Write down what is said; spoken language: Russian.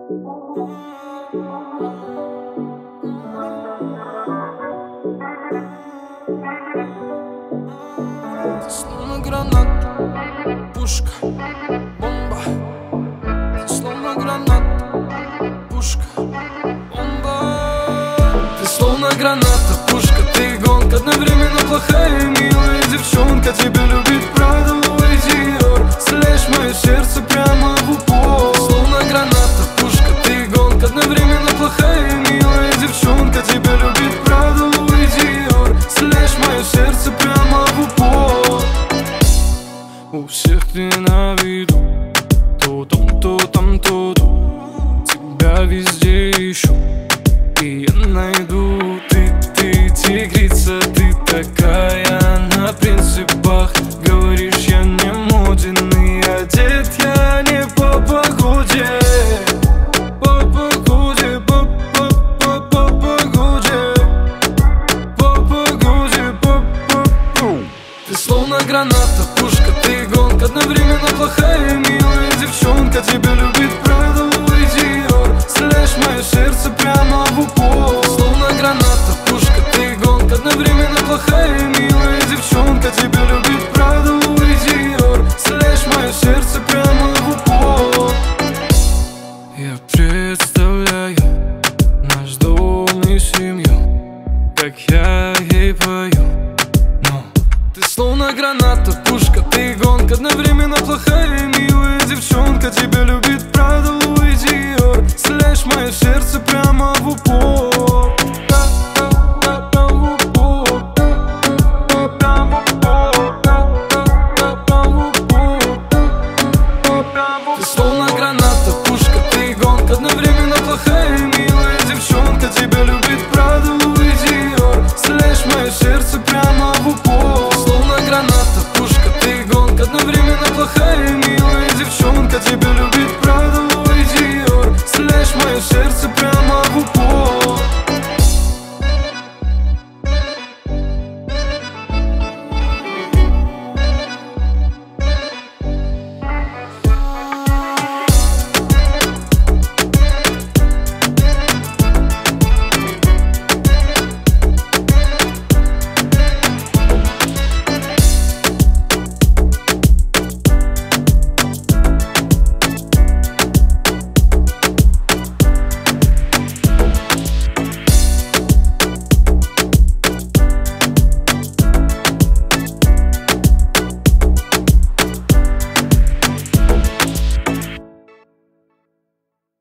Ты словно гранат, пушка, бомба. Ты словно гранат, пушка, бомба. Ты словно граната, пушка, ты гонка, одновременно плохая и милая девчонка. Тебя любит Прада, Луи Диор, стреляешь мое сердце прямо в упор. Ты словно граната, пушка, ты гонка, одновременно плохая и милая девчонка. Тебя любит Прада, Луи Диор, стреляешь мое сердце прямо в упор. У всех ты на виду, то там, то там, то тут. Тебя везде ищу, и я найду. Ты тигрица, ты такая на принципах. Говоришь, я не моден и одет я не по погоде. По погоде, по погоде, по погоде, по. Ты словно граната, пушка, ты гонка, одновременно плохая и милая девчонка. Тебя любит Прада, Луи Диор, стреляешь мое сердце прямо в упор. Словно граната, пушка, ты гонка, одновременно плохая и милая девчонка. Тебя любит